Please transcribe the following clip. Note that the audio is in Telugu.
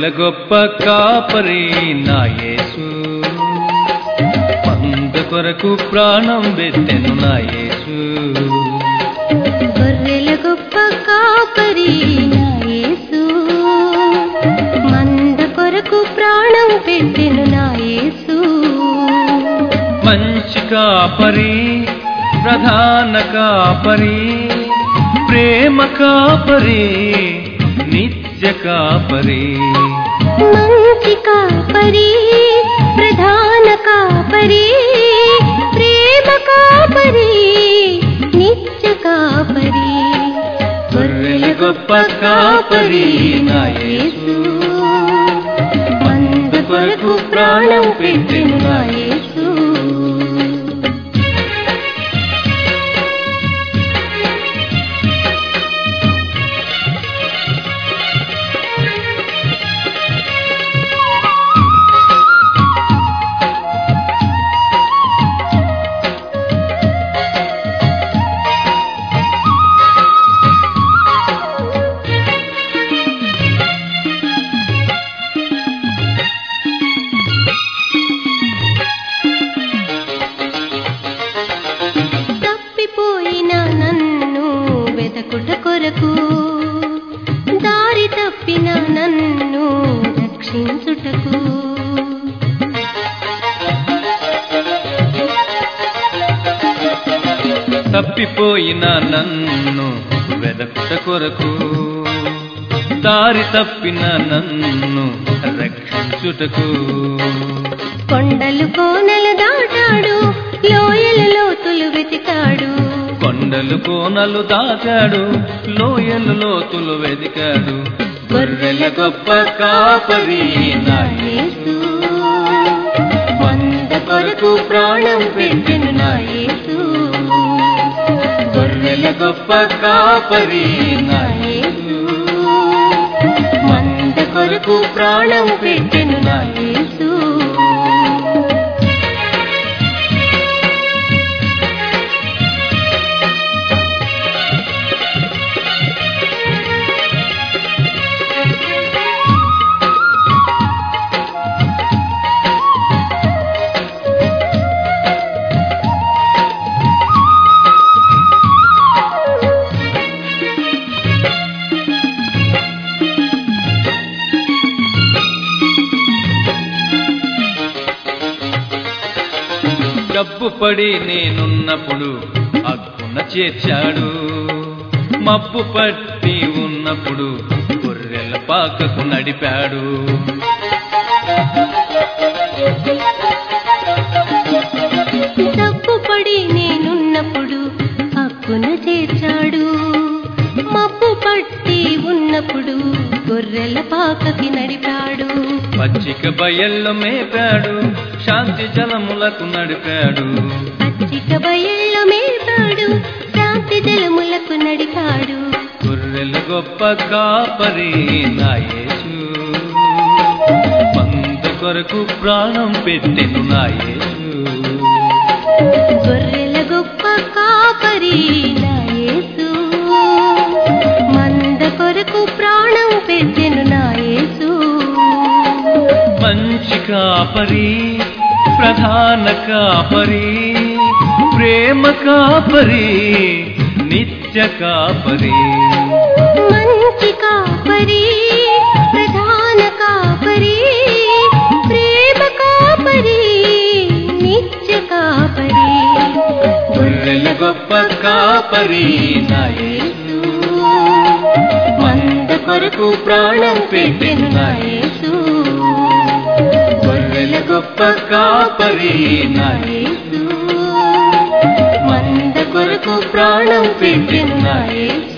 గొర్రెల గొప్ప కాపరి నా యేసు, మంద కొరకు ప్రాణం పెట్టెను నా యేసు. గొర్రెల గొప్ప కాపరి నా యేసు, మంద కొరకు ప్రాణం పెట్టెను నా యేసు. మంచి కాపరి, ప్రధాన కాపరి, ప్రేమ కాపరి, నిత్య కాపరి. మంచి కాపరి, ప్రధాన కాపరి, ప్రేమ కాపరి, నిత్య కాపరి. గొర్రెల గొప్ప కాపరి నా యేసు, మంద కొరకు ప్రాణం పెట్టెను నా యేసు. కొరకు దారి తప్పిన నన్ను రక్షించుటకు, తప్పిపోయిన నన్ను వెదకుట కొరకు, దారి తప్పిన నన్ను రక్షించుటకు. కొండలు కోనలు దాటాడు, లోయల లోతులు వెతికాడు. కొండలు కోనలు దాటాడు, లోయలు లోతులు వెతికాడు. గొర్రెల గొప్ప కాపరి నా యేసు, మంద కొరకు ప్రాణం పెట్టెను నా యేసు. గొర్రెల గొప్ప కాపరి నా యేసు, మంద కొరకు ప్రాణం పెట్టెను నా యేసు. జబ్బు పడి నేనున్నప్పుడు అగ్గున చేర్చాడు, మబ్బు పట్టి ఉన్నప్పుడు గొర్రెల పాకకు నడిపాడు. జబ్బు పడి నేనున్నప్పుడు అగ్గున చేర్చాడు, మబ్బు పట్టి ఉన్నప్పుడు గొర్రెల పాకకి నడిపాడు. పచ్చిక బయళ్ళు మేపాడు, శాంతి జలములకు నడిపాడు. పచ్చిక బయళ్ళు మేపాడు, శాంతి జలములకు నడిపాడు. గొర్రెల గొప్ప కాపరి నా యేసు, మంద కొరకు ప్రాణం పెట్టెను నా యేసు. గొర్రెల గొప్ప కాపరి నా యేసు, మంద కొరకు ప్రాణం పెట్టెను నా యేసు. మంచి కాపరి, ప్రధాన కాపరి, ప్రేమ కాపరి, నిత్య కాపరి. మంచి కాపరి, ప్రధాన కాపరి, ప్రేమ కాపరి, నిత్య కాపరి. గొర్రెల గొప్ప కాపరి నా యేసు, మంద కొరకు ప్రాణం పెట్టెను నా యేసు. గొర్రెల గొప్ప కాపరి నా యేసు, మంద కొరకు ప్రాణం పెట్టెను నా యేసు.